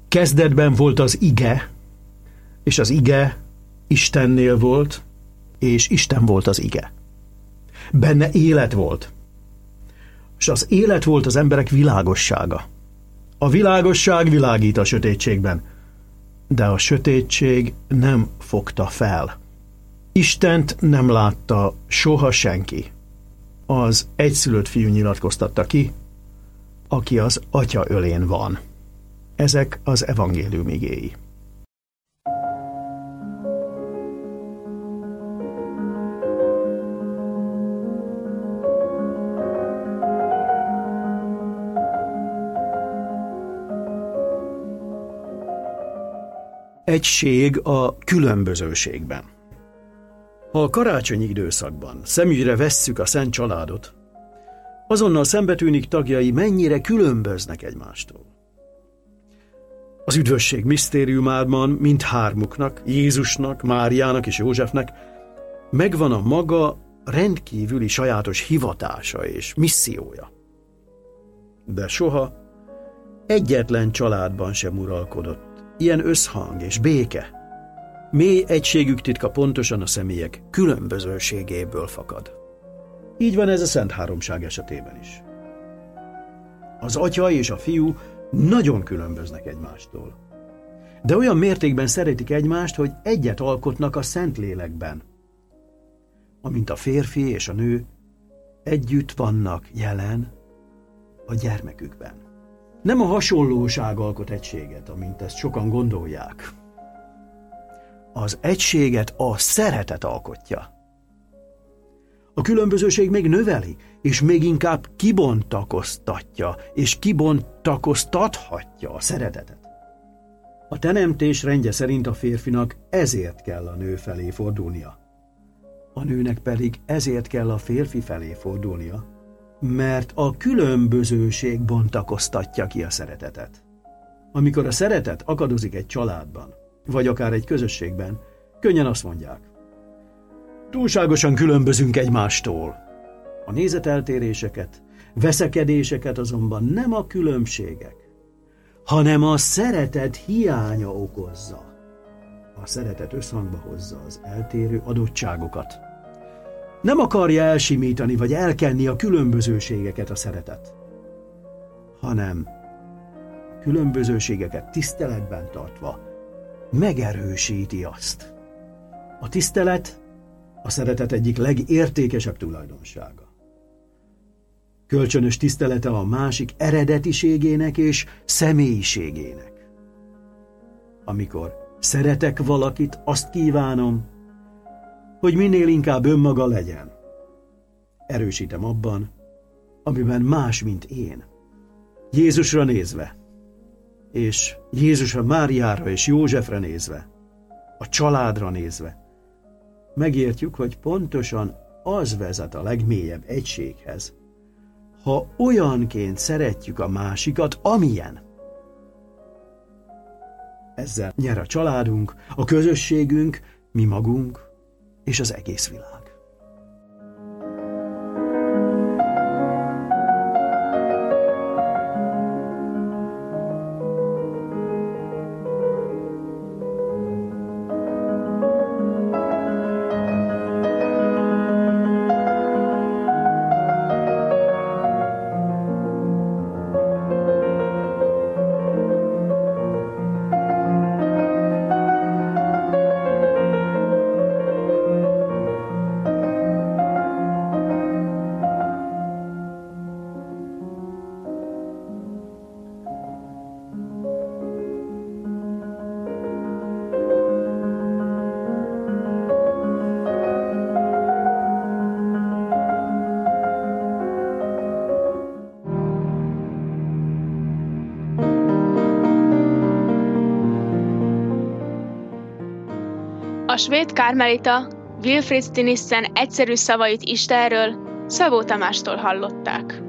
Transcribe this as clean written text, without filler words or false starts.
Kezdetben volt az ige, és az ige Istennél volt, és Isten volt az ige. Benne élet volt, és az élet volt az emberek világossága. A világosság világít a sötétségben, de a sötétség nem fogta fel. Istent nem látta soha senki. Az egyszülött fiú nyilatkoztatta ki, aki az Atya ölén van. Ezek az evangélium igéi. Egység a különbözőségben. Ha a karácsonyi időszakban szemügyre vesszük a Szent Családot, azonnal szembetűnik tagjai mennyire különböznek egymástól. Az üdvösség misztériumában mindhármuknak, Jézusnak, Máriának és Józsefnek megvan a maga rendkívüli sajátos hivatása és missziója. De soha egyetlen családban sem uralkodott ilyen összhang és béke. Mély egységük titka pontosan a személyek különbözőségéből fakad. Így van ez a Szent Háromság esetében is. Az Atya és a Fiú nagyon különböznek egymástól. De olyan mértékben szeretik egymást, hogy egyet alkotnak a Szentlélekben. Amint a férfi és a nő együtt vannak jelen a gyermekükben. Nem a hasonlóság alkot egységet, amint ezt sokan gondolják. Az egységet a szeretet alkotja. A különbözőség még növeli, és még inkább kibontakoztatja, és kibontakoztathatja a szeretetet. A teremtés rendje szerint a férfinak ezért kell a nő felé fordulnia. A nőnek pedig ezért kell a férfi felé fordulnia, mert a különbözőség bontakoztatja ki a szeretetet. Amikor a szeretet akadozik egy családban, vagy akár egy közösségben, könnyen azt mondják: túlságosan különbözünk egymástól. A nézeteltéréseket, veszekedéseket azonban nem a különbségek, hanem a szeretet hiánya okozza. A szeretet összhangba hozza az eltérő adottságokat. Nem akarja elsimítani vagy elkenni a különbözőségeket a szeretet, hanem különbözőségeket tiszteletben tartva megerősíti azt. A tisztelet a szeretet egyik legértékesebb tulajdonsága. Kölcsönös tisztelete a másik eredetiségének és személyiségének. Amikor szeretek valakit, azt kívánom, hogy minél inkább önmaga legyen. Erősítem abban, amiben más, mint én. Jézusra nézve, és Jézusra, Máriára és Józsefre nézve, a családra nézve, megértjük, hogy pontosan az vezet a legmélyebb egységhez, ha olyanként szeretjük a másikat, amilyen. Ezzel nyer a családunk, a közösségünk, mi magunk és az egész világ. A svéd kármelita Wilfrid Stinissen egyszerű szavait Istenről Szabó Tamástól hallották.